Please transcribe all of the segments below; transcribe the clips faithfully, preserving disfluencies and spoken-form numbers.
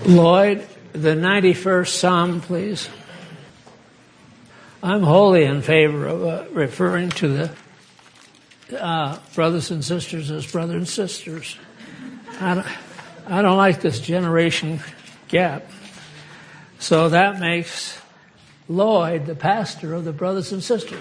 Lloyd, the ninety-first Psalm, please. I'm wholly in favor of uh, referring to the uh, brothers and sisters as brothers and sisters. I don't, I don't like this generation gap. So that makes Lloyd the pastor of the brothers and sisters.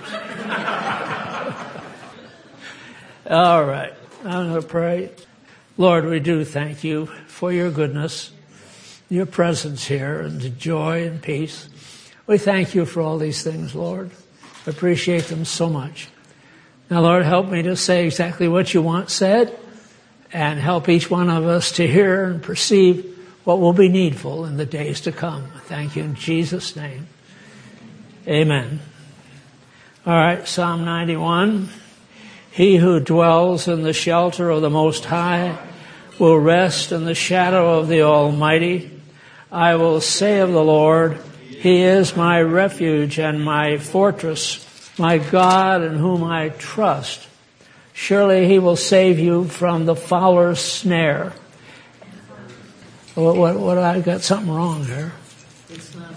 All right, I'm going to pray. Lord, we do thank you for your goodness, your presence here, and the joy and peace. We thank you for all these things, Lord. Appreciate them so much. Now, Lord, help me to say exactly what you want said, and help each one of us to hear and perceive what will be needful in the days to come. Thank you in Jesus' name. Amen. All right, Psalm ninety-one. He who dwells in the shelter of the Most High will rest in the shadow of the Almighty. I will say of the Lord, He is my refuge and my fortress, my God in whom I trust. Surely He will save you from the fowler's snare. What, what, what I got something wrong here. It's not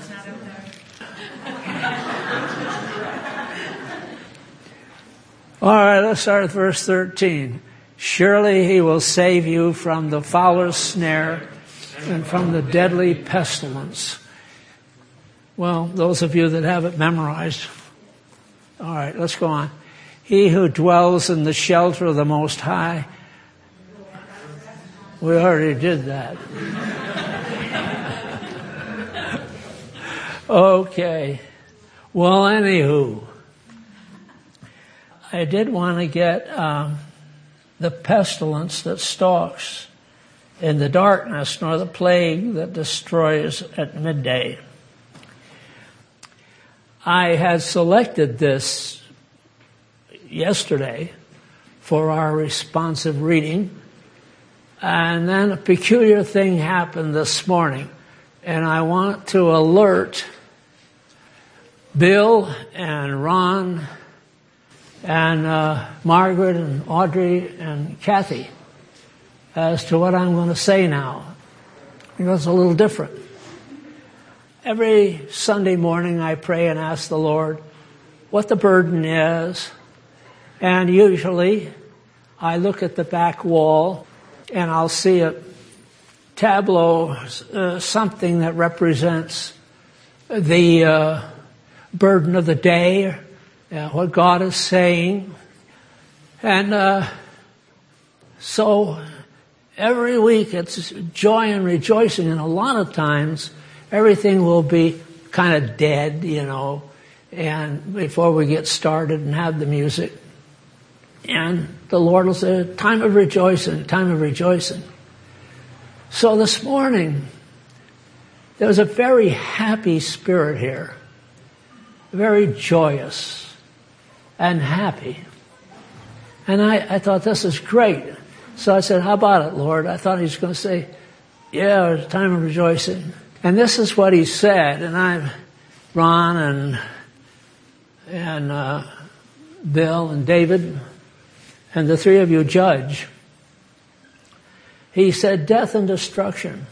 All right, let's start with verse thirteen. Surely He will save you from the fowler's snare and from the deadly pestilence. Well, those of you that have it memorized. All right, let's go on. He who dwells in the shelter of the Most High. We already did that. Okay. Well, anywho, I did want to get um, the pestilence that stalks in the darkness, nor the plague that destroys at midday. I had selected this yesterday for our responsive reading, and then a peculiar thing happened this morning, and I want to alert Bill and Ron and uh, Margaret and Audrey and Kathy as to what I'm going to say now, because it's a little different. Every Sunday morning I pray and ask the Lord what the burden is, and usually I look at the back wall and I'll see a tableau, uh, something that represents the uh, burden of the day, uh, what God is saying. And uh, so every week it's joy and rejoicing, and a lot of times everything will be kind of dead, you know, and before we get started and have the music. And the Lord will say, time of rejoicing, time of rejoicing. So this morning, there was a very happy spirit here, very joyous and happy. And I, I thought, this is great. So I said, how about it, Lord? I thought he was going to say, yeah, it's time of rejoicing. And this is what he said, and I'm Ron and and uh, Bill and David, and the three of you judge. He said, death and destruction.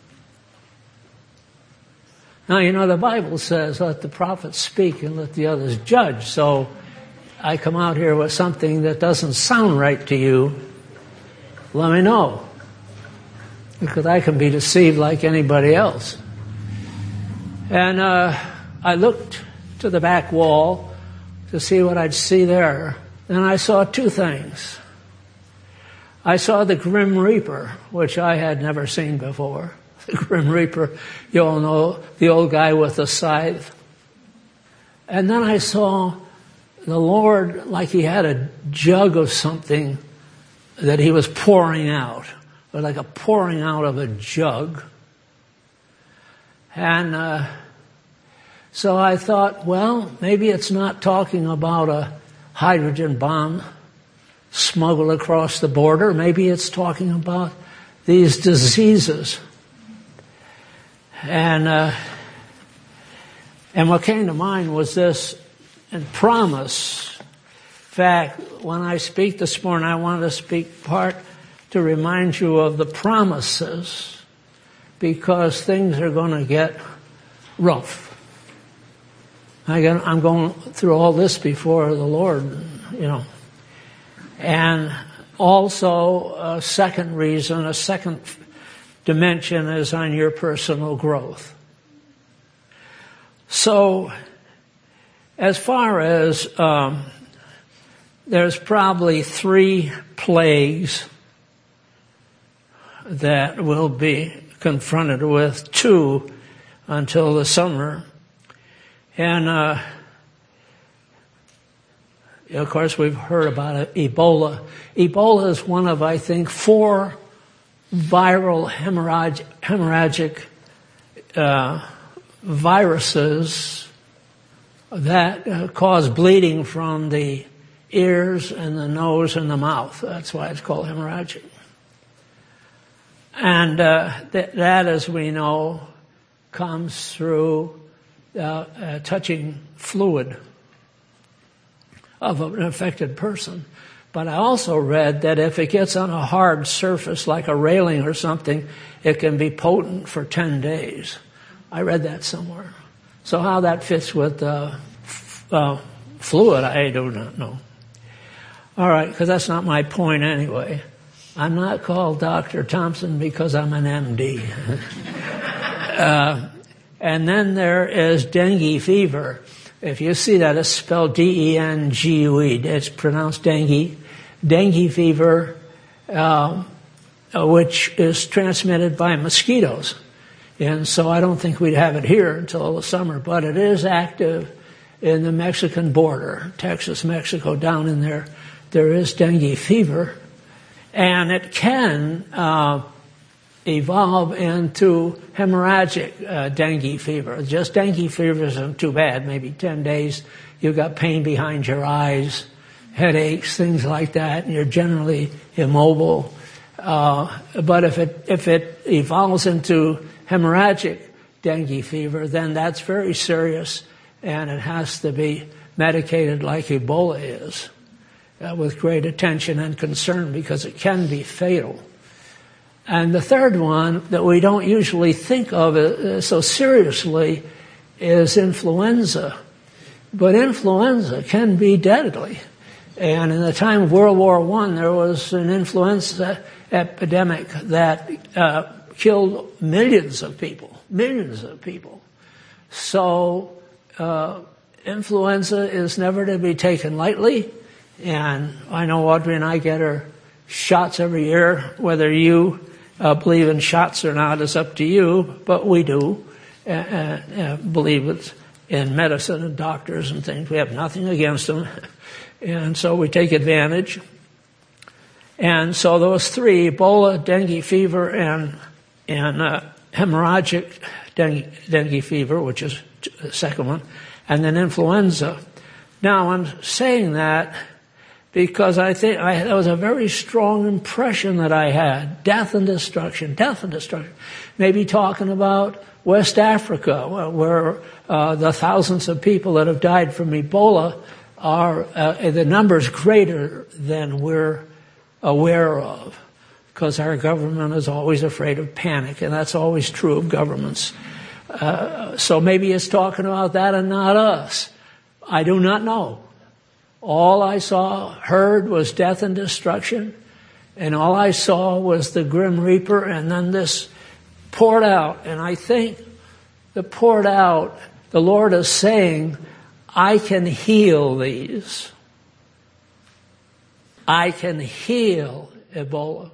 Now, you know, the Bible says, let the prophets speak and let the others judge. So I come out here with something that doesn't sound right to you. Let me know, because I can be deceived like anybody else. And uh, I looked to the back wall to see what I'd see there. And I saw two things. I saw the Grim Reaper, which I had never seen before. The Grim Reaper, you all know, the old guy with the scythe. And then I saw the Lord like he had a jug of something that he was pouring out, or like a pouring out of a jug. And uh, so I thought, well, maybe it's not talking about a hydrogen bomb smuggled across the border. Maybe it's talking about these diseases. And uh, and what came to mind was this, and promise. In fact, when I speak this morning, I want to speak part to remind you of the promises, because things are going to get rough. I'm going through all this before the Lord, you know. And also, a second reason, a second dimension is on your personal growth. So, as far as, um, there's probably three plagues that we'll be confronted with, two until the summer. And, uh, of course, we've heard about it, Ebola. Ebola is one of, I think, four viral hemorrhag- hemorrhagic uh, viruses that uh, cause bleeding from the ears and the nose and the mouth. That's why it's called hemorrhagic. And uh, th- that, as we know, comes through uh, uh, touching fluid of an affected person. But I also read that if it gets on a hard surface like a railing or something, it can be potent for ten days. I read that somewhere. So how that fits with uh, f- uh, fluid, I do not know. All right, because that's not my point anyway. I'm not called Doctor Thompson because I'm an M D. uh, and then there is dengue fever. If you see that, it's spelled D E N G U E. It's pronounced dengue. Dengue fever, uh, which is transmitted by mosquitoes. And so I don't think we'd have it here until the summer, but it is active in the Mexican border, Texas, Mexico, down in there. There is dengue fever. And it can uh, evolve into hemorrhagic uh, dengue fever. Just dengue fever isn't too bad. Maybe ten days, you've got pain behind your eyes, headaches, things like that, and you're generally immobile. Uh, but if it if it evolves into hemorrhagic dengue fever, then that's very serious, and it has to be medicated like Ebola is. Uh, with great attention and concern because it can be fatal. And the third one that we don't usually think of uh, so seriously is influenza. But influenza can be deadly. And in the time of World War One, there was an influenza epidemic that uh, killed millions of people, millions of people. So uh, influenza is never to be taken lightly. And I know Audrey and I get our shots every year. Whether you uh, believe in shots or not is up to you, but we do uh, uh, believe it's in medicine and doctors and things. We have nothing against them. And so we take advantage. And so those three, Ebola, dengue fever, and, and uh, hemorrhagic dengue, dengue fever, which is the second one, and then influenza. Now, I'm saying that because I think I, that was a very strong impression that I had. Death and destruction, death and destruction. Maybe talking about West Africa, where uh, the thousands of people that have died from Ebola are, uh, the number's greater than we're aware of, because our government is always afraid of panic, and that's always true of governments. Uh, so maybe it's talking about that and not us. I do not know. All I saw, heard was death and destruction, and all I saw was the Grim Reaper, and then this poured out. And I think the poured out, the Lord is saying, I can heal these. I can heal Ebola.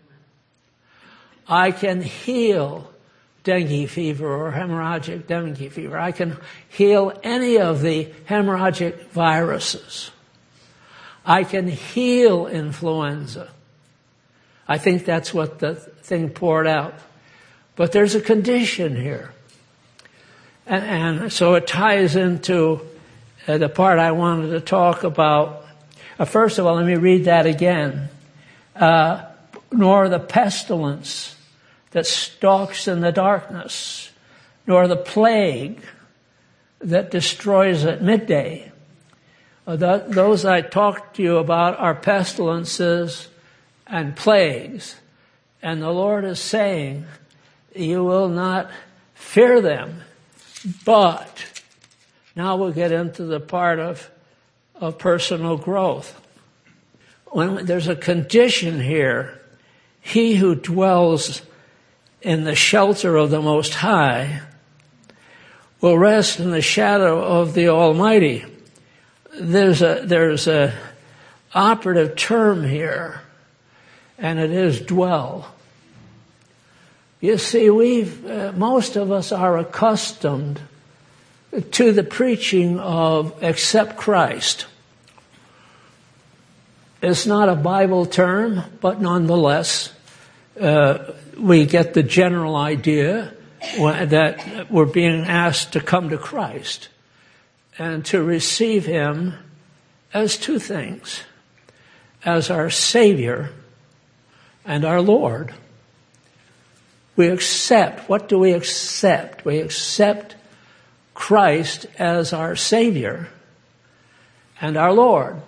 I can heal dengue fever or hemorrhagic dengue fever. I can heal any of the hemorrhagic viruses. I can heal influenza. I think that's what the thing poured out. But there's a condition here. And, and so it ties into uh, the part I wanted to talk about. Uh, first of all, let me read that again. Uh, nor the pestilence that stalks in the darkness, nor the plague that destroys at midday. Uh, the, those I talked to you about are pestilences and plagues. And the Lord is saying you will not fear them. But now we'll get into the part of, of personal growth. When there's a condition here, he who dwells in the shelter of the Most High will rest in the shadow of the Almighty. There's a, there's a operative term here, and it is dwell. You see, we've, uh, most of us are accustomed to the preaching of accept Christ. It's not a Bible term, but nonetheless, uh, we get the general idea that we're being asked to come to Christ and to receive Him as two things, as our Savior and our Lord. We accept, what do we accept? We accept Christ as our Savior and our Lord.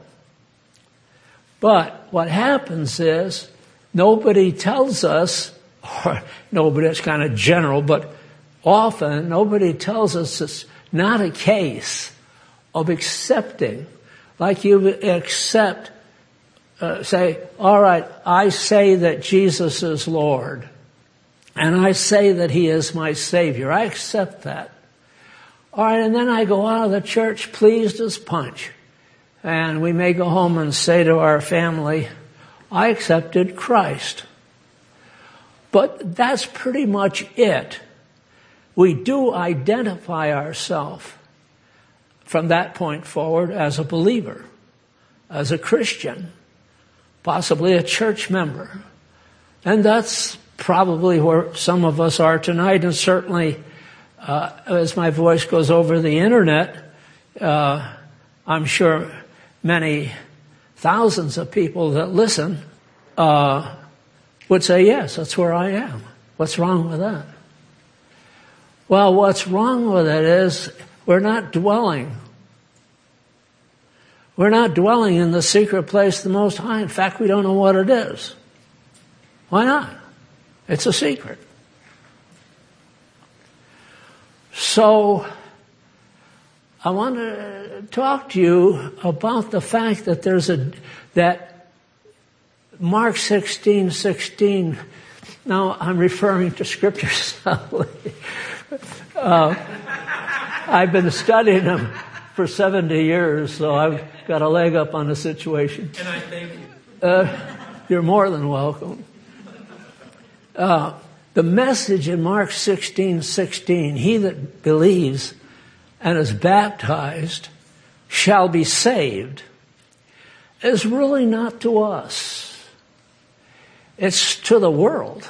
But what happens is nobody tells us, or nobody, it's kind of general, but often nobody tells us it's not a case of accepting. Like you accept, uh, say, all right, I say that Jesus is Lord, and I say that He is my Savior. I accept that. All right, and then I go out of the church pleased as punch. And we may go home and say to our family, I accepted Christ. But that's pretty much it. We do identify ourselves from that point forward as a believer, as a Christian, possibly a church member. And that's probably where some of us are tonight, and certainly uh, as my voice goes over the internet, uh, I'm sure many thousands of people that listen uh, would say, yes, that's where I am. What's wrong with that? Well, what's wrong with it is we're not dwelling. We're not dwelling in the secret place of the Most High. In fact, we don't know what it is. Why not? It's a secret. So I want to talk to you about the fact that there's a, that Mark sixteen sixteen, now I'm referring to scriptures. uh, I've been studying them for seventy years, so I've got a leg up on the situation. And I thank you. Uh, you're more than welcome. Uh, the message in Mark sixteen sixteen, he that believes and is baptized shall be saved, is really not to us. It's to the world.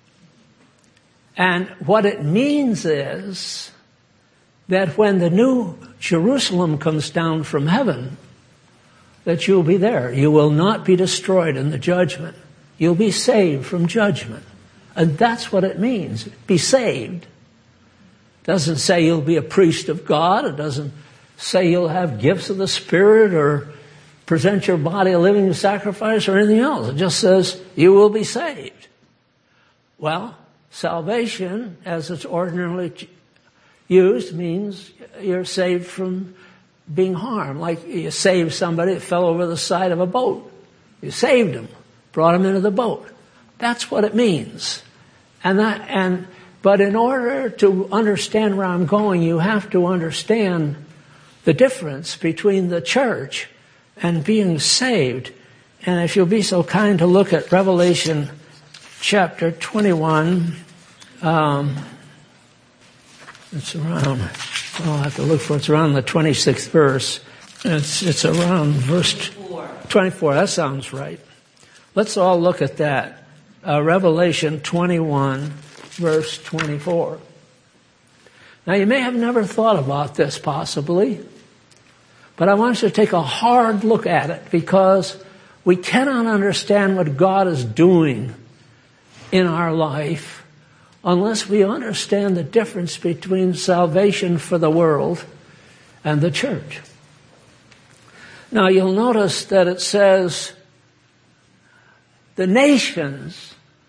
And what it means is that when the new Jerusalem comes down from heaven, that you'll be there. You will not be destroyed in the judgment. You'll be saved from judgment. And that's what it means, be saved. It doesn't say you'll be a priest of God. It doesn't say you'll have gifts of the Spirit or present your body a living sacrifice or anything else. It just says you will be saved. Well, salvation, as it's ordinarily used, means you're saved from being harmed. Like you saved somebody that fell over the side of a boat. You saved him, brought him into the boat. That's what it means. And that, and, but in order to understand where I'm going, you have to understand the difference between the church and being saved. And if you'll be so kind to look at Revelation chapter twenty-one, um, it's around, I'll have to look for it. It's around the twenty-sixth verse. It's, it's around verse twenty-four. That sounds right. Let's all look at that. Uh, Revelation twenty-one, verse twenty-four. Now, you may have never thought about this, possibly, but I want you to take a hard look at it, because we cannot understand what God is doing in our life unless we understand the difference between salvation for the world and the church. Now, you'll notice that it says, the nations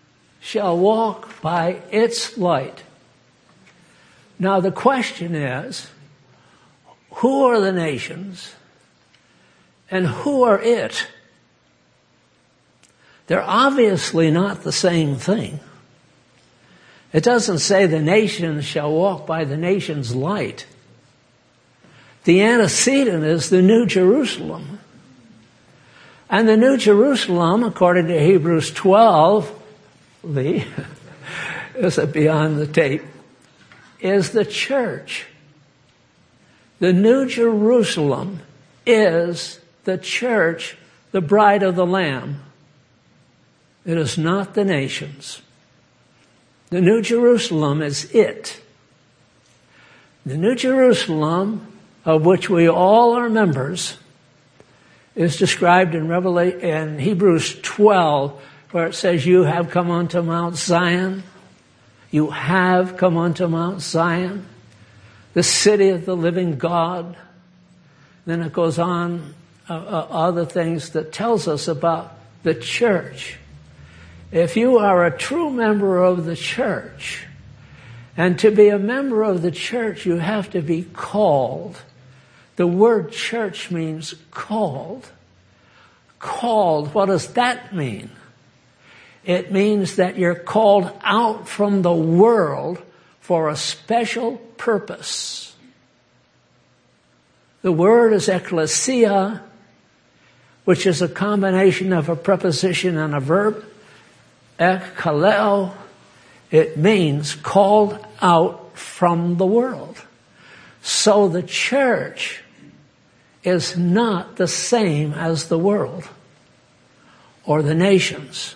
shall walk by its light. Now the question is, who are the nations and who are it? They're obviously not the same thing. It doesn't say the nations shall walk by the nation's light. The antecedent is the New Jerusalem. And the New Jerusalem, according to Hebrews twelve, Lee, is it beyond the tape, is the church. The New Jerusalem is the church, the bride of the Lamb. It is not the nations. The New Jerusalem is it. The New Jerusalem, of which we all are members, is described in Revelation, in Hebrews twelve, where it says, you have come unto Mount Zion. You have come unto Mount Zion, the city of the living God. Then it goes on, uh, uh, other things that tells us about the church. If you are a true member of the church, and to be a member of the church, you have to be called. The word church means called. Called, what does that mean? It means that you're called out from the world for a special purpose. The word is ekklesia, which is a combination of a preposition and a verb. Ekkaleo, it means called out from the world. So the church is not the same as the world or the nations.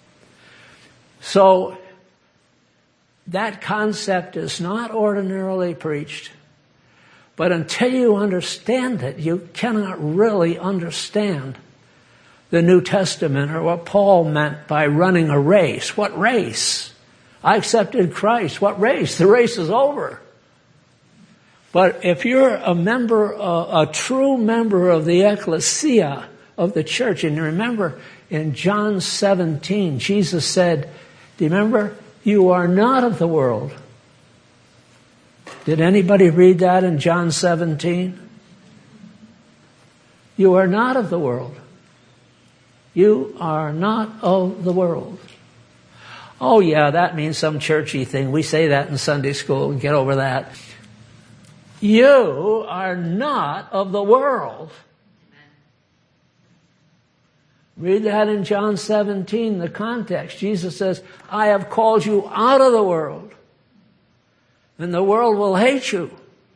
So that concept is not ordinarily preached, but until you understand it, you cannot really understand the New Testament or what Paul meant by running a race. What race? I accepted Christ. What race? The race is over. But if you're a member, a, a true member of the ecclesia of the church, and you remember in John seventeen, Jesus said, do you remember? You are not of the world. Did anybody read that in John seventeen? You are not of the world. You are not of the world. Oh yeah, that means some churchy thing. We say that in Sunday school and get over that. You are not of the world. Read that in John seventeen, the context. Jesus says, I have called you out of the world, and the world will hate you.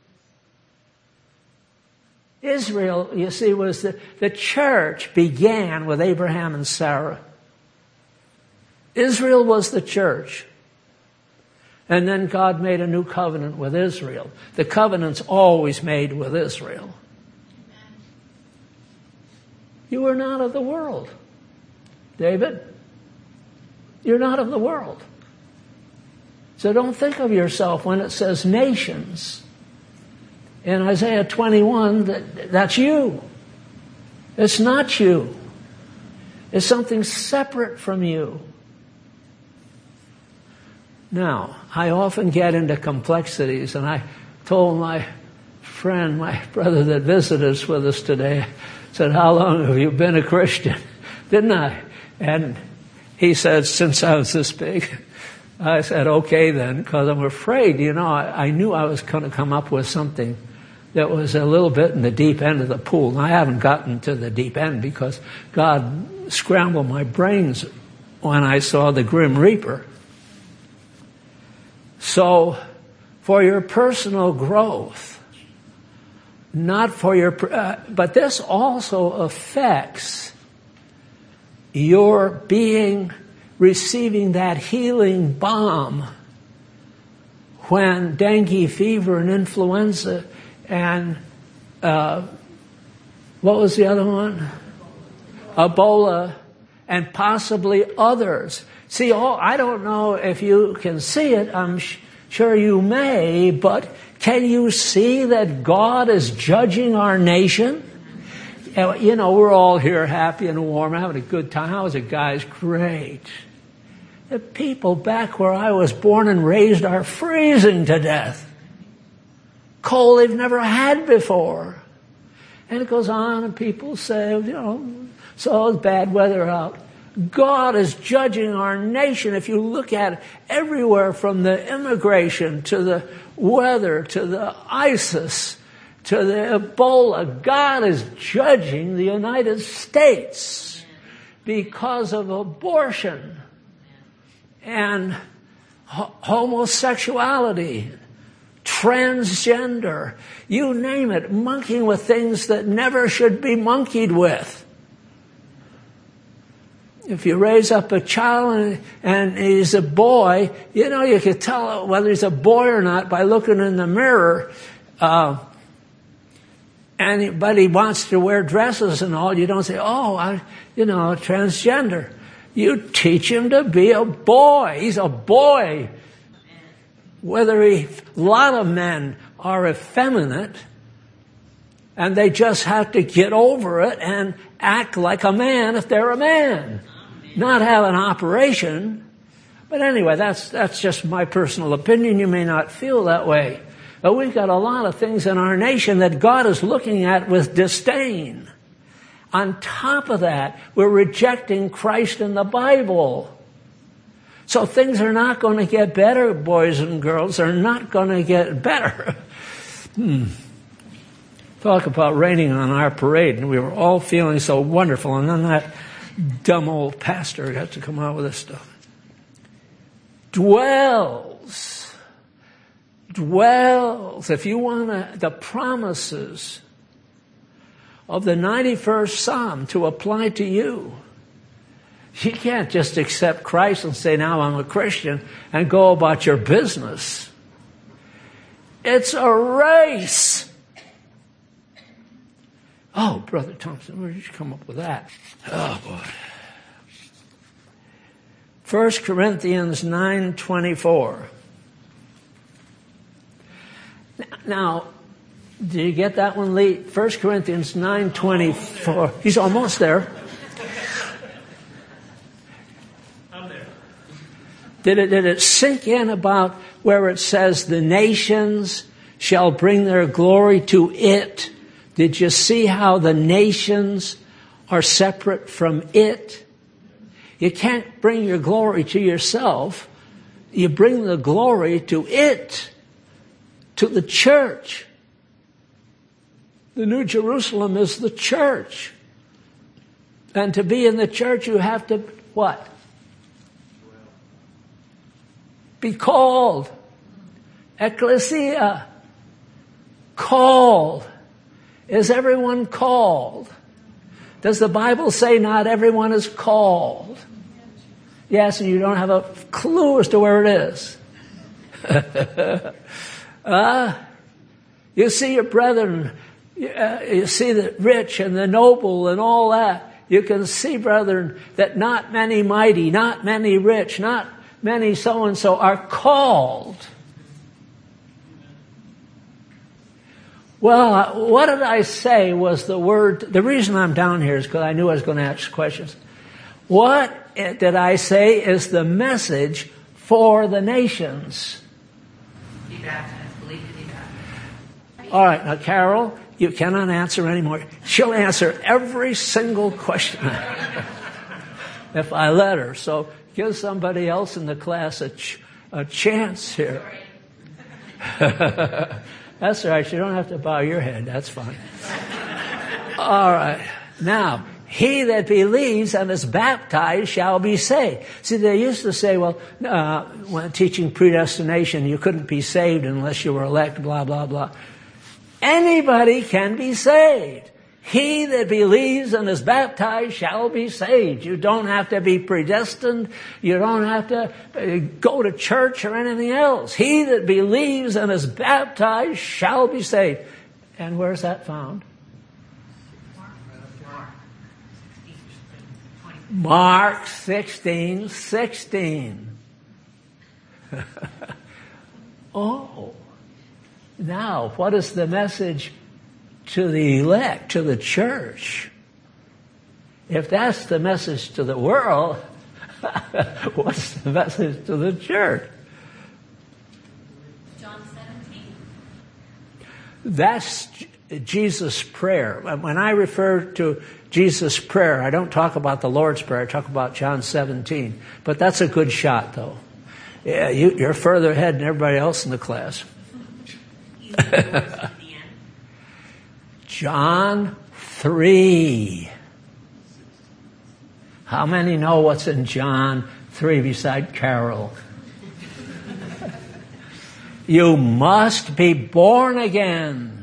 Israel, you see, was the, the church began with Abraham and Sarah. Israel was the church. And then God made a new covenant with Israel. The covenant's always made with Israel. You are not of the world, David. You're not of the world. So don't think of yourself when it says nations. In Isaiah twenty-one, that, that's you. It's not you. It's something separate from you. Now, I often get into complexities, and I told my friend, my brother that visited us with us today, said, how long have you been a Christian? Didn't I? And he said, since I was this big. I said, okay then, because I'm afraid, you know, I, I knew I was going to come up with something that was a little bit in the deep end of the pool. And I haven't gotten to the deep end because God scrambled my brains when I saw the Grim Reaper. So, for your personal growth, not for your, uh, but this also affects your being, receiving that healing balm when dengue fever and influenza and, uh, what was the other one? Ebola and possibly others. See, oh, I don't know if you can see it. I'm sh- sure you may, but can you see that God is judging our nation? You know, we're all here happy and warm, having a good time. How was it, guys? Great. The people back where I was born and raised are freezing to death. Cold they've never had before. And it goes on, and people say, you know, so it's bad weather out. God is judging our nation. If you look at it, everywhere from the immigration to the weather to the ISIS to the Ebola, God is judging the United States because of abortion and ho- homosexuality, transgender, you name it, monkeying with things that never should be monkeyed with. If you raise up a child and, and he's a boy, you know, you can tell whether he's a boy or not by looking in the mirror. Uh, and but he wants to wear dresses and all. You don't say, oh, I, you know, transgender. You teach him to be a boy. He's a boy. Whether he, a lot of men are effeminate, and they just have to get over it and act like a man if they're a man. Not have an operation. But anyway, that's that's just my personal opinion. You may not feel that way. But we've got a lot of things in our nation that God is looking at with disdain. On top of that, we're rejecting Christ and the Bible. So things are not going to get better, boys and girls. They're not going to get better. hmm. Talk about raining on our parade, and we were all feeling so wonderful, and then that dumb old pastor got to come out with this stuff. Dwells. Dwells. If you want to, the promises of the ninety-first Psalm to apply to you, you can't just accept Christ and say, now I'm a Christian, and go about your business. It's a race. Oh, Brother Thompson, where did you come up with that? Oh, boy. First Corinthians nine twenty-four. Now, did you get that one, Lee? First Corinthians nine twenty-four. He's almost there. I'm there. Did it, did it sink in about where it says the nations shall bring their glory to it? Did you see how the nations are separate from it? You can't bring your glory to yourself. You bring the glory to it, to the church. The New Jerusalem is the church. And to be in the church, you have to, what? Be called. Ecclesia. Called. Is everyone called? Does the Bible say not everyone is called? Yes, and you don't have a clue as to where it is. uh, you see your brethren, uh, you see the rich and the noble and all that. You can see, brethren, that not many mighty, not many rich, not many so-and-so are called. Well, what did I say was the word, the reason I'm down here is because I knew I was going to ask questions. What did I say is the message for the nations? Be baptized, believe to be baptized. All right, now Carol, you cannot answer anymore. She'll answer every single question if I let her. So give somebody else in the class a, ch- a chance here. That's all right. You don't have to bow your head. That's fine. All right. Now, he that believes and is baptized shall be saved. See, they used to say, well, uh, when teaching predestination, you couldn't be saved unless you were elect, blah, blah, blah. Anybody can be saved. He that believes and is baptized shall be saved. You don't have to be predestined. You don't have to go to church or anything else. He that believes and is baptized shall be saved. And where's that found? Mark sixteen sixteen. Oh. Now, what is the message to the elect, to the church? If that's the message to the world, What's the message to the church? John seventeen. That's Jesus' prayer. When I refer to Jesus' prayer, I don't talk about the Lord's Prayer. I talk about John seventeen. But that's a good shot, though. Yeah, you, you're further ahead than everybody else in the class. John three. How many know what's in John three beside Carol? You must be born again.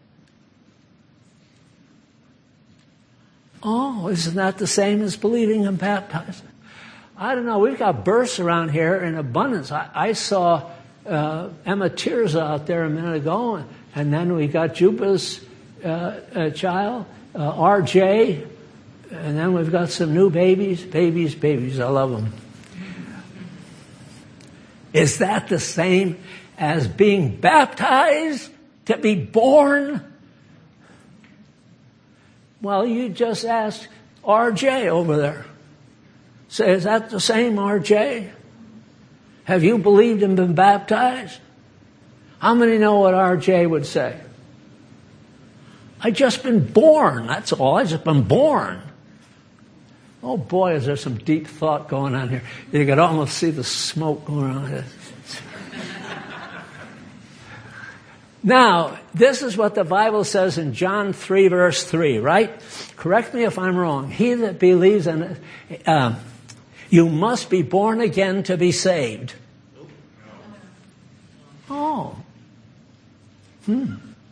Oh, isn't that the same as believing and baptizing? I don't know. We've got births around here in abundance. I, I saw uh, Emma Tirza out there a minute ago, and, and then we got Juba's uh, uh, child, uh, R J, and then we've got some new babies, babies, babies. I love them. Is that the same as being baptized, to be born? Well, you just asked R J over there. Say, is that the same, R J? Have you believed and been baptized? How many know what R J would say? I just been born, that's all. I just been born. Oh boy, is there some deep thought going on here. You could almost see the smoke going on here. Now, this is what the Bible says in John three, verse three, right? Correct me if I'm wrong. He that believes in it, um, you must be born again to be saved. Oh. Hmm.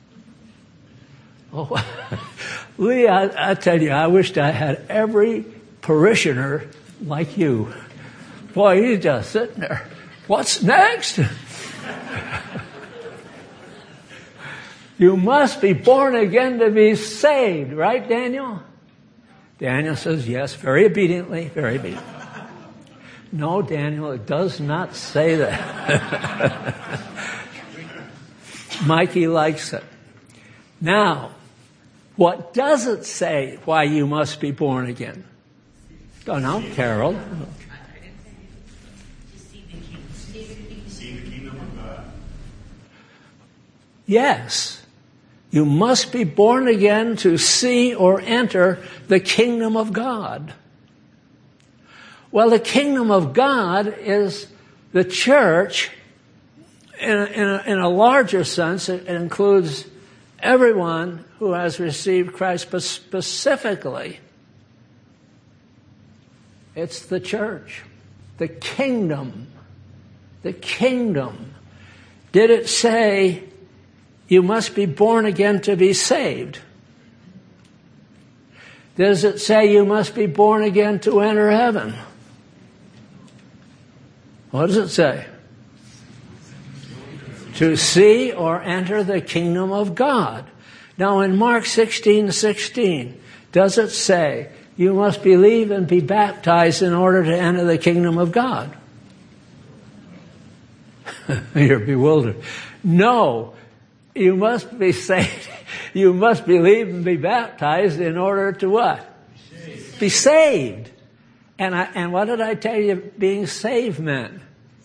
Oh, Lee, I, I tell you, I wished I had every parishioner like you. Boy, you're just sitting there. What's next? You must be born again to be saved, right, Daniel? Daniel says yes, very obediently, very obediently. No, Daniel, it does not say that. Mikey likes it. Now, what does it say why you must be born again? Oh, no, Carol. Yes. You must be born again to see or enter the kingdom of God. Well, the kingdom of God is the church. In a, in a, in a larger sense, it, it includes everyone who has received Christ, but specifically, it's the church, the kingdom, the kingdom. Did it say you must be born again to be saved? Does it say you must be born again to enter heaven? What does it say? To see or enter the kingdom of God. Now in Mark sixteen sixteen, does it say you must believe and be baptized in order to enter the kingdom of God? You're bewildered. No, you must be saved. You must believe and be baptized in order to what? Be saved. Be saved. And I, and what did I tell you being saved meant?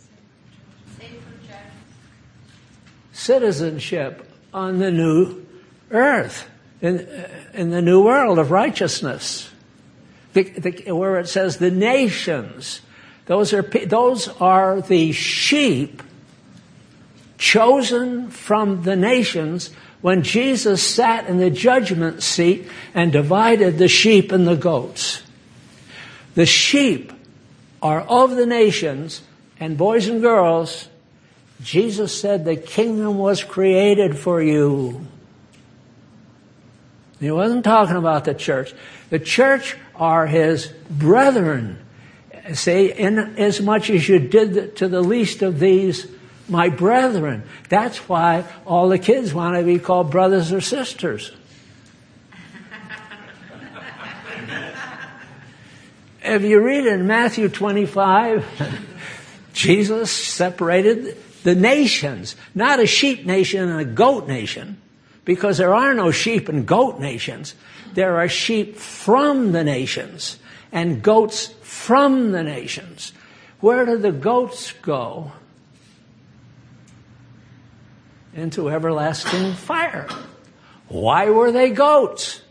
Citizenship on the new earth, in, in the new world of righteousness, the, the, where it says the nations. Those are those are the sheep chosen from the nations when Jesus sat in the judgment seat and divided the sheep and the goats. The sheep are of the nations, and boys and girls, Jesus said the kingdom was created for you. He wasn't talking about the church. The church are his brethren. See, in as much as you did to the least of these, my brethren. That's why all the kids want to be called brothers or sisters. If you read in Matthew twenty-five, Jesus separated the nations, not a sheep nation and a goat nation, because there are no sheep and goat nations. There are sheep from the nations, and goats from the nations. Where did the goats go? Into everlasting fire. Why were they goats?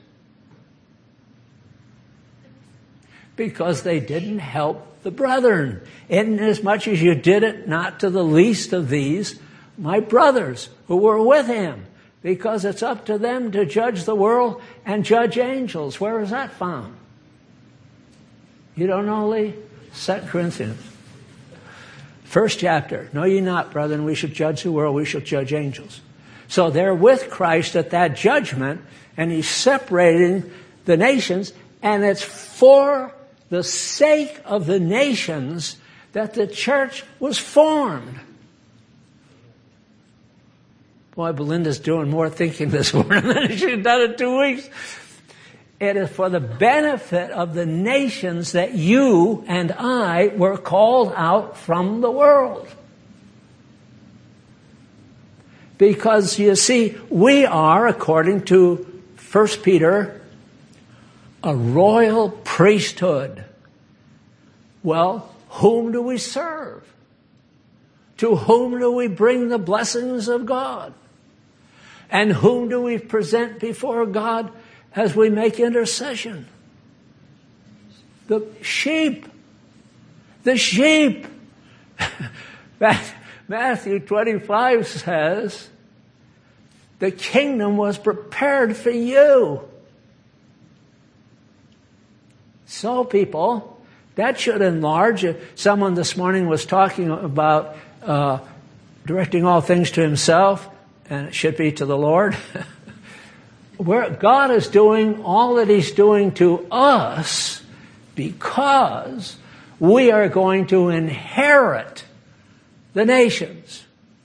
Because they didn't help the brethren. Inasmuch as you did it not to the least of these, my brothers who were with him. Because it's up to them to judge the world and judge angels. Where is that found? You don't know, Lee? Second Corinthians. First chapter. Know ye not, brethren, we should judge the world, we shall judge angels. So they're with Christ at that judgment, and he's separating the nations, and it's for the sake of the nations that the church was formed. Boy, Belinda's doing more thinking this morning than she's done in two weeks. It is for the benefit of the nations that you and I were called out from the world. Because, you see, we are, according to First Peter, a royal priesthood. Well, whom do we serve? To whom do we bring the blessings of God? And whom do we present before God as we make intercession? The sheep. The sheep. Matthew twenty-five says, the kingdom was prepared for you. So, people, that should enlarge. Someone this morning was talking about uh, directing all things to himself, and it should be to the Lord. Where God is doing all that he's doing to us because we are going to inherit the nations.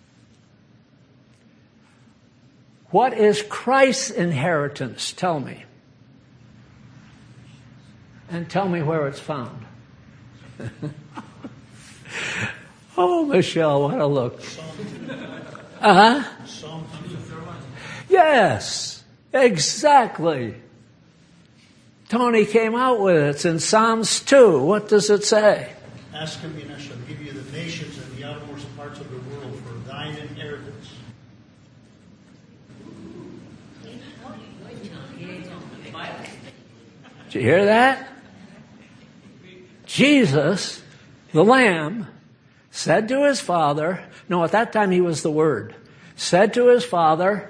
What is Christ's inheritance? Tell me. And tell me where it's found. Oh, Michelle, what a look. Uh-huh. Yes, exactly. Tony came out with it. It's in Psalms two. What does it say? Ask of me, and I shall give you the nations and the outermost parts of the world for thine inheritance. Did you hear that? Jesus, the Lamb, said to his Father, no, at that time he was the Word, said to his Father,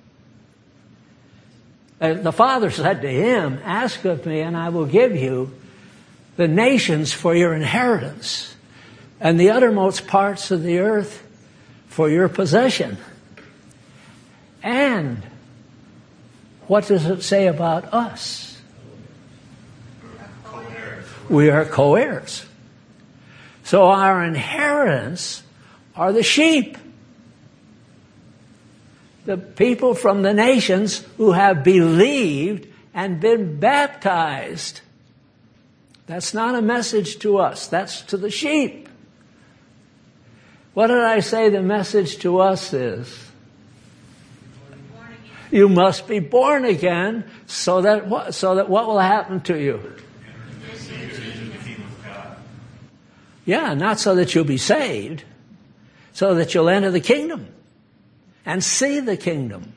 uh, the Father said to him, ask of me and I will give you the nations for your inheritance and the uttermost parts of the earth for your possession. And what does it say about us? We are co-heirs. So our inheritance are the sheep. The people from the nations who have believed and been baptized. That's not a message to us. That's to the sheep. What did I say the message to us is? You must be born again so that what, so that what will happen to you? Yeah, not so that you'll be saved, so that you'll enter the kingdom and see the kingdom.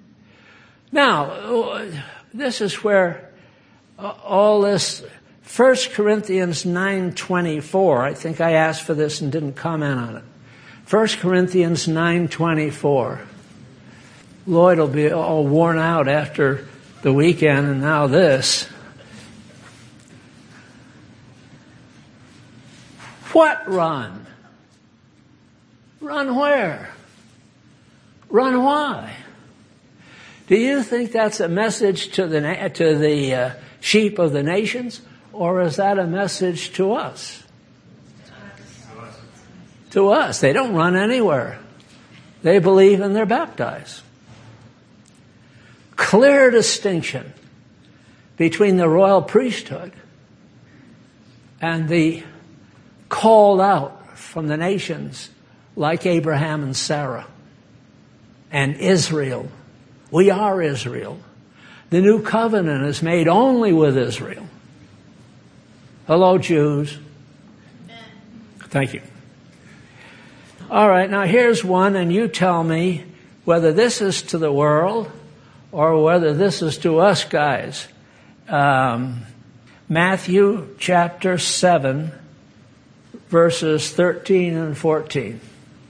Now, this is where all this, First Corinthians nine twenty-four, I think I asked for this and didn't comment on it. First Corinthians nine twenty-four. Lloyd will be all worn out after the weekend and now this. What run? Run where? Run why? Do you think that's a message to the to the uh, sheep of the nations, or is that a message to us? To us. To us. They don't run anywhere. They believe and they're baptized. Clear distinction between the royal priesthood and the called out from the nations like Abraham and Sarah and Israel. We are Israel. The new covenant is made only with Israel. Hello, Jews. Thank you. All right, now here's one, and you tell me whether this is to the world or whether this is to us guys. Um, Matthew chapter seven, verses thirteen and fourteen.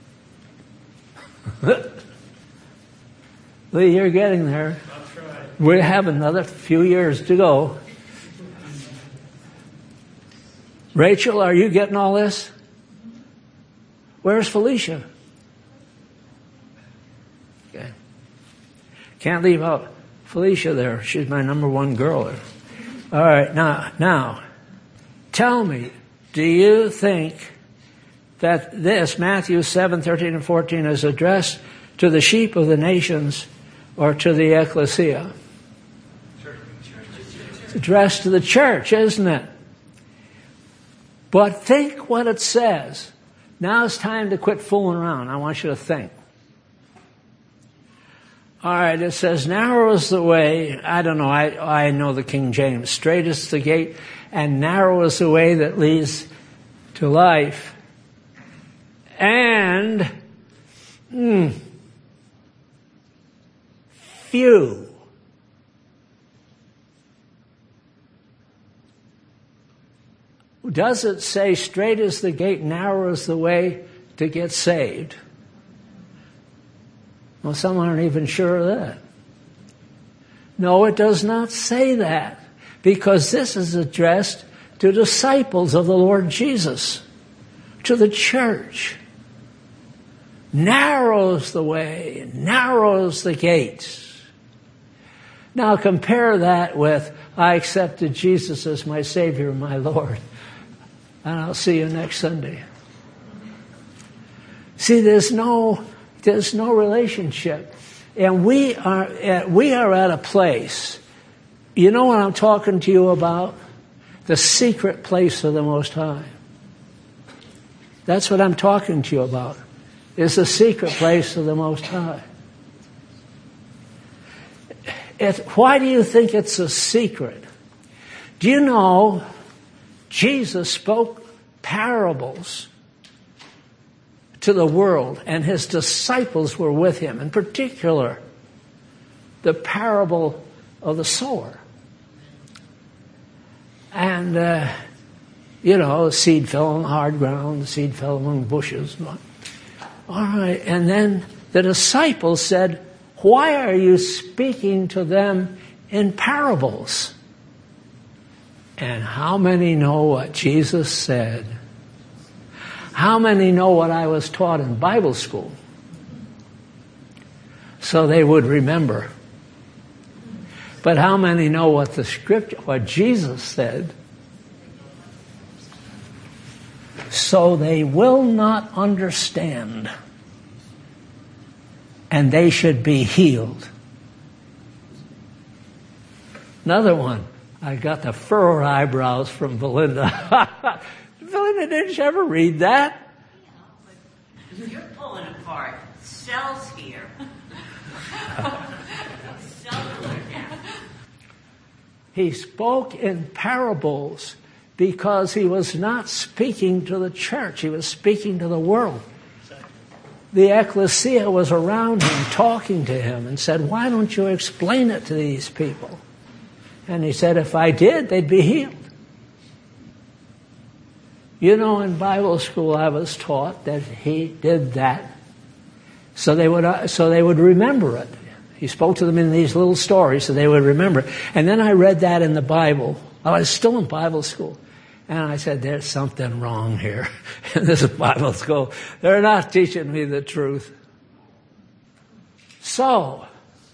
Lee, you're getting there. We have another few years to go. Rachel, are you getting all this? Where's Felicia? Okay. Can't leave out Felicia there. She's my number one girl. All right, now, now, tell me, do you think that this, Matthew seven, thirteen and fourteen, is addressed to the sheep of the nations or to the ecclesia? It's addressed to the church, isn't it? But think what it says. Now it's time to quit fooling around. I want you to think. All right, it says, narrow is the way, I don't know, I, I know the King James, straight is the gate, and narrow is the way that leads to life. And, mm, few. Does it say straight is the gate, narrow is the way to get saved? Well, some aren't even sure of that. No, it does not say that, because this is addressed to disciples of the Lord Jesus, to the church. Narrows the way, narrows the gates. Now compare that with, I accepted Jesus as my Savior, my Lord. And I'll see you next Sunday. See, there's no, there's no relationship. And we are, at, we are at a place, you know what I'm talking to you about? The secret place of the Most High. That's what I'm talking to you about. It's the secret place of the Most High. It, why do you think it's a secret? Do you know Jesus spoke parables to the world, and his disciples were with him. In particular, the parable of the sower. And, uh, you know, the seed fell on hard ground, the seed fell among bushes. All right, and then the disciples said, why are you speaking to them in parables? And how many know what Jesus said? How many know what I was taught in Bible school? So they would remember. But how many know what the scripture, what Jesus said? So they will not understand. And they should be healed. Another one. I got the furrowed eyebrows from Belinda. Belinda, didn't you ever read that? Yeah, but you're pulling apart cells here. Cellular now. He spoke in parables because he was not speaking to the church. He was speaking to the world. The ecclesia was around him, talking to him, and said, why don't you explain it to these people? And he said, if I did, they'd be healed. You know, in Bible school, I was taught that he did that so they would, uh, so they would remember it. He spoke to them in these little stories so they would remember. And then I read that in the Bible. I was still in Bible school. And I said, there's something wrong here. In this Bible school, they're not teaching me the truth. So,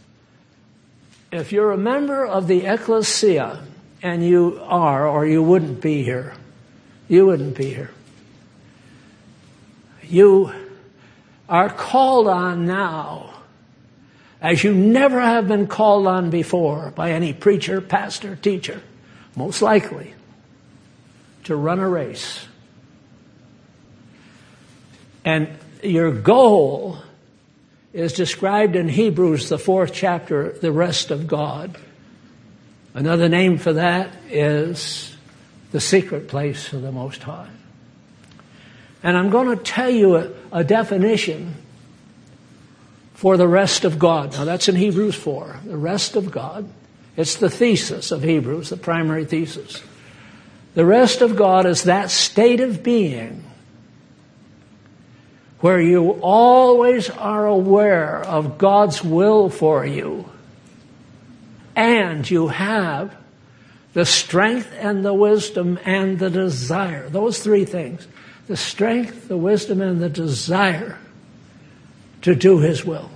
if you're a member of the ecclesia, and you are, or you wouldn't be here, you wouldn't be here. You are called on now, as you never have been called on before by any preacher, pastor, teacher, most likely, to run a race. And your goal is described in Hebrews, the fourth chapter, the rest of God. Another name for that is the secret place of the Most High. And I'm going to tell you a, a definition for the rest of God. Now that's in Hebrews four, the rest of God. It's the thesis of Hebrews, the primary thesis. The rest of God is that state of being where you always are aware of God's will for you, and you have the strength and the wisdom and the desire. Those three things. The strength, the wisdom, and the desire to do His will.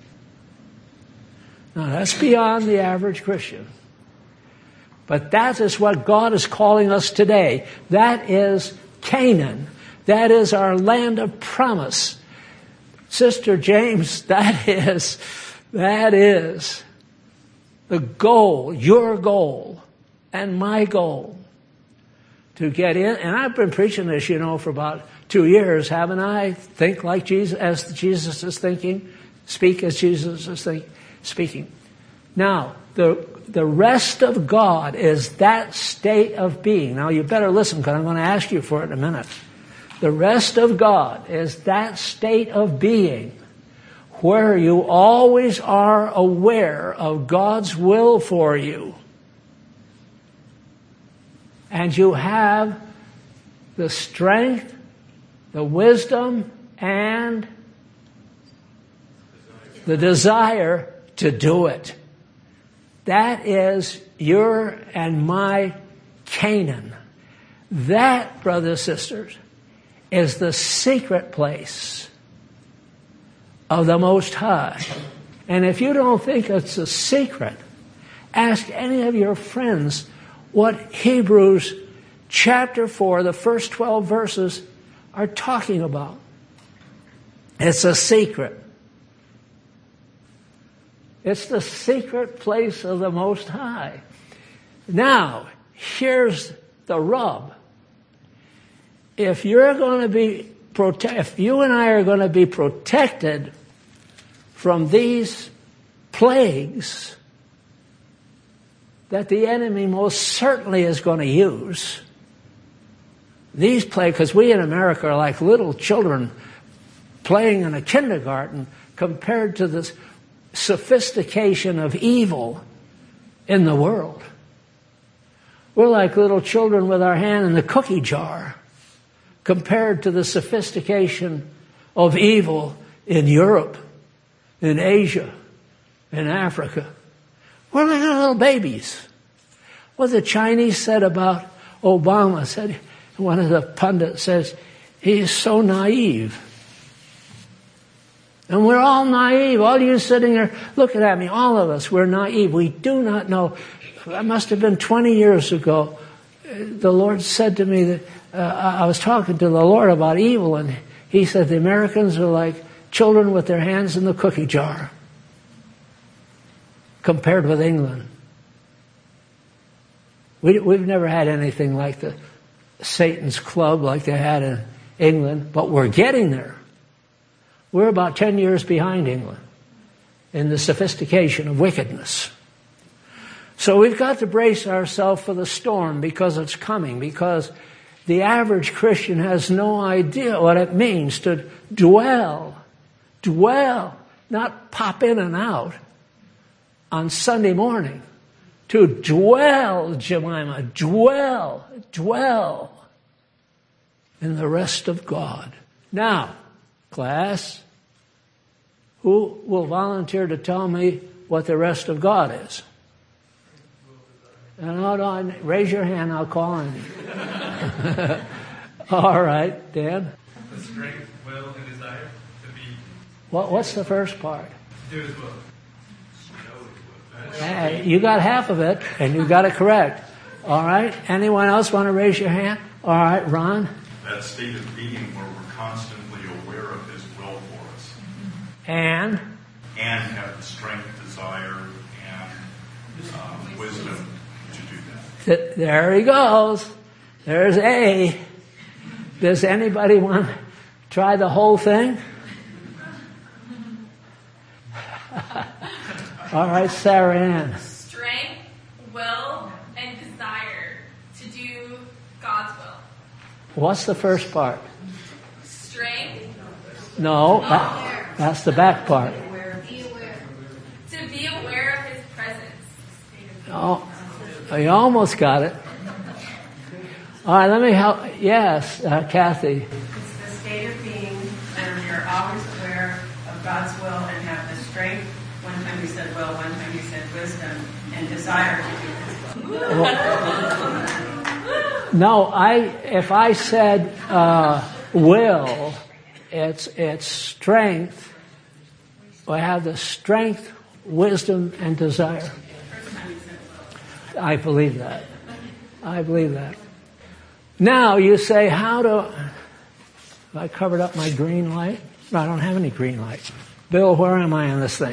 Now that's beyond the average Christian. But that is what God is calling us today. That is Canaan. That is our land of promise. Sister James, that is, that is the goal, your goal, and my goal. To get in, and I've been preaching this, you know, for about two years, haven't I? Think like Jesus, as Jesus is thinking. Speak as Jesus is think, speaking. Now, the the rest of God is that state of being. Now, you better listen, because I'm going to ask you for it in a minute. The rest of God is that state of being where you always are aware of God's will for you. And you have the strength, the wisdom, and the desire to do it. That is your and my Canaan. That, brothers and sisters, is the secret place of the Most High. And if you don't think it's a secret, ask any of your friends what Hebrews chapter four, the first twelve verses, are talking about. It's a secret. It's the secret place of the Most High. Now, here's the rub. If you're going to be prote- if you and I are going to be protected from these plagues that the enemy most certainly is going to use, these plagues, because we in America are like little children playing in a kindergarten compared to the sophistication of evil in the world. We're like little children with our hand in the cookie jar compared to the sophistication of evil in Europe, in Asia, in Africa. We're like little babies. What the Chinese said about Obama, said one of the pundits says, he's so naive. And we're all naive. All you sitting there looking at me, all of us, we're naive. We do not know. That must have been twenty years ago. The Lord said to me that uh, I was talking to the Lord about evil, and He said the Americans are like children with their hands in the cookie jar compared with England. We, we've never had anything like the Satan's club like they had in England, but we're getting there. We're about ten years behind England in the sophistication of wickedness. So we've got to brace ourselves for the storm because it's coming, because the average Christian has no idea what it means to dwell, dwell, not pop in and out on Sunday morning. To dwell, Jemima, dwell, dwell in the rest of God. Now, class, who will volunteer to tell me what the rest of God is? And hold on, raise your hand, I'll call on you. All right, Dan. The strength, will, and desire to be. What, what's the first part? Do His will. Hey, you got half of it, and you got it correct. All right. Anyone else want to raise your hand? All right, Ron. That state of being where we're constantly aware of His will for us. And? And have the strength, desire, and um, wisdom to do that. Th- there he goes. There's A. Does anybody want to try the whole thing? All right, Sarah Ann. Strength, will, and desire to do What's the first part? Strength. No, that, that's the back part. Be aware. To be aware of his presence. Oh, you almost got it. All right, let me help. Yes, uh, Kathy. It's the state of being where you're always aware of God's will and have the strength. One time you said will, one time you said wisdom, and desire to do His will. Well, no, I. If I said uh, will, it's it's strength. I have the strength, wisdom, and desire. I believe that. I believe that. Now you say, how do... Have I covered up my green light? No, I don't have any green light. Bill, where am I on this thing?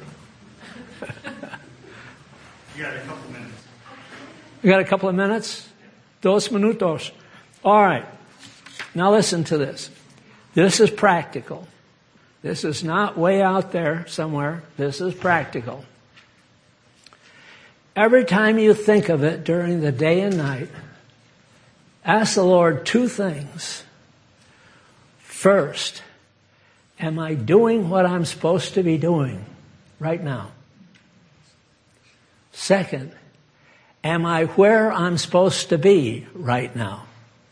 You got a couple minutes. You got a couple of minutes? Dos minutos. All right. Now listen to this. This is practical. This is not way out there somewhere. This is practical. Every time you think of it during the day and night, ask the Lord two things. First, am I doing what I'm supposed to be doing right now? Second, am I where I'm supposed to be right now?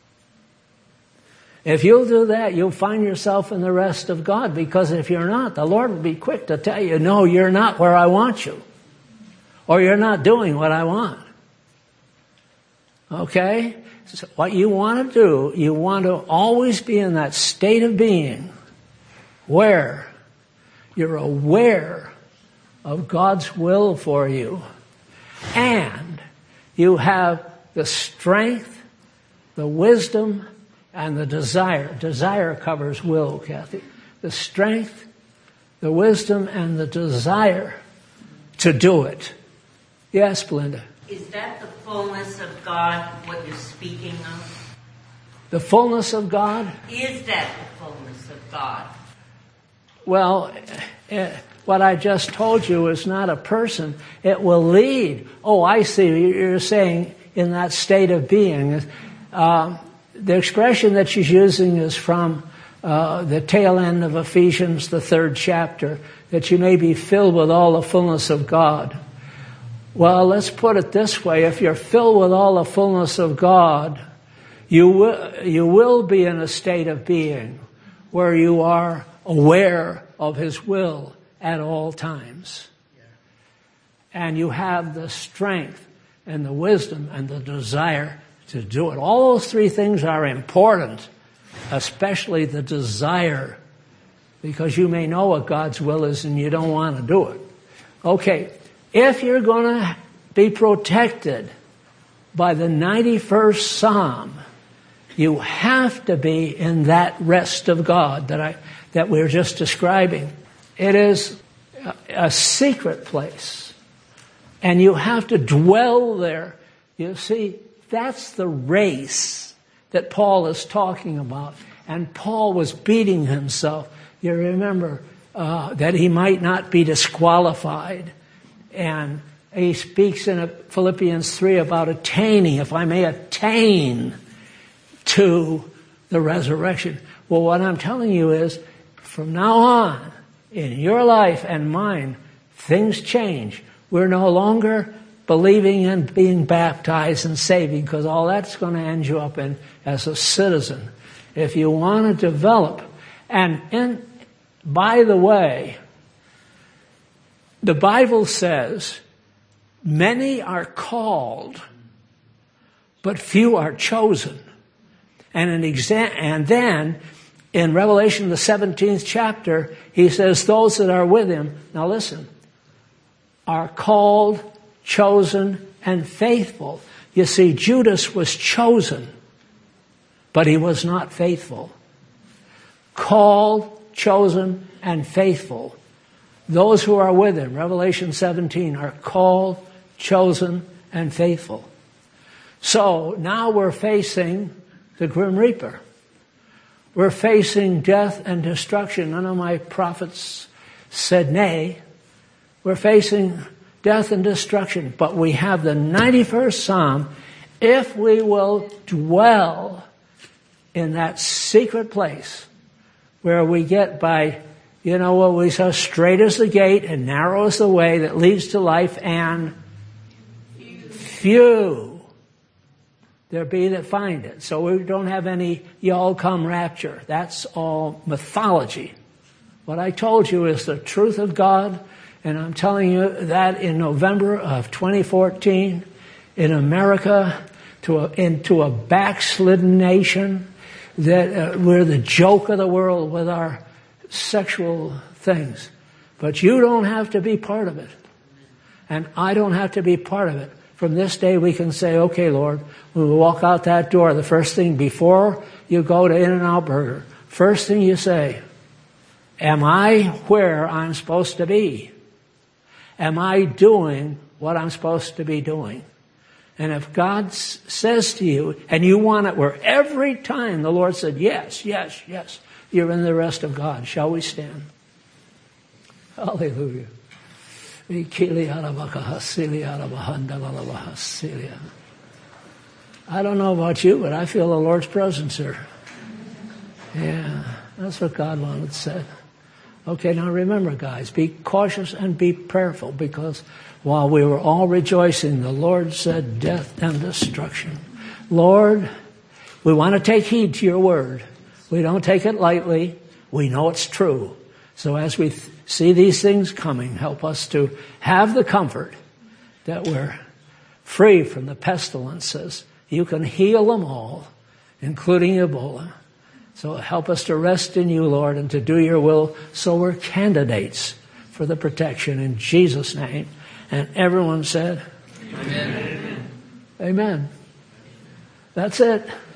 If you'll do that, you'll find yourself in the rest of God, because if you're not, the Lord will be quick to tell you, no, you're not where I want you. Or you're not doing what I want. Okay? So what you want to do, you want to always be in that state of being where you're aware of God's will for you, and you have the strength, the wisdom, and the desire. Desire covers will, Kathy. The strength, the wisdom, and the desire to do it. Yes, Belinda. Is that the fullness of God, what you're speaking of? The fullness of God? Is that the fullness of God? Well, eh, what I just told you is not a person. It will lead. Oh, I see. You're saying in that state of being. Uh, the expression that she's using is from uh, the tail end of Ephesians, the third chapter, that you may be filled with all the fullness of God. Well, let's put it this way. If you're filled with all the fullness of God, you will, you will be in a state of being where you are aware of His will at all times. And you have the strength and the wisdom and the desire to do it. All those three things are important, especially the desire, because you may know what God's will is and you don't want to do it. Okay. If you're going to be protected by the ninety-first Psalm, you have to be in that rest of God that I that we're just describing. It is a, a secret place, and you have to dwell there. You see, that's the race that Paul is talking about. And Paul was beating himself. You remember uh, that he might not be disqualified. And he speaks in Philippians three about attaining, if I may attain to the resurrection. Well, what I'm telling you is, from now on, in your life and mine, things change. We're no longer believing and being baptized and saving, because all that's going to end you up in as a citizen. If you want to develop, and in, by the way, the Bible says, many are called, but few are chosen. And an exa- and then, in Revelation, the seventeenth chapter, he says, those that are with him, now listen, are called, chosen, and faithful. You see, Judas was chosen, but he was not faithful. Called, chosen, and faithful. Those who are with him, Revelation seventeen, are called, chosen, and faithful. So now we're facing the Grim Reaper. We're facing death and destruction. None of my prophets said nay. We're facing death and destruction. But we have the ninety-first Psalm. If we will dwell in that secret place where we get by, you know what we saw, straight is the gate and narrow is the way that leads to life, and few there be that find it. So we don't have any y'all come rapture. That's all mythology. What I told you is the truth of God, and I'm telling you that in November of twenty fourteen, in America, to a, into a backslidden nation, that uh, we're the joke of the world with our sexual things. But you don't have to be part of it. And I don't have to be part of it. From this day we can say, okay, Lord, when we walk out that door, the first thing before you go to In-N-Out Burger, first thing you say, am I where I'm supposed to be? Am I doing what I'm supposed to be doing? And if God s- says to you, and you want it where every time the Lord said, yes, yes, yes, you're in the rest of God. Shall we stand? Hallelujah. I don't know about you, but I feel the Lord's presence here. Yeah, that's what God wanted said. Okay, now remember, guys, be cautious and be prayerful, because while we were all rejoicing, the Lord said death and destruction. Lord, we want to take heed to your word. We don't take it lightly. We know it's true. So as we th- see these things coming, help us to have the comfort that we're free from the pestilences. You can heal them all, including Ebola. So help us to rest in you, Lord, and to do your will, so we're candidates for the protection in Jesus' name. And everyone said, Amen. Amen. That's it.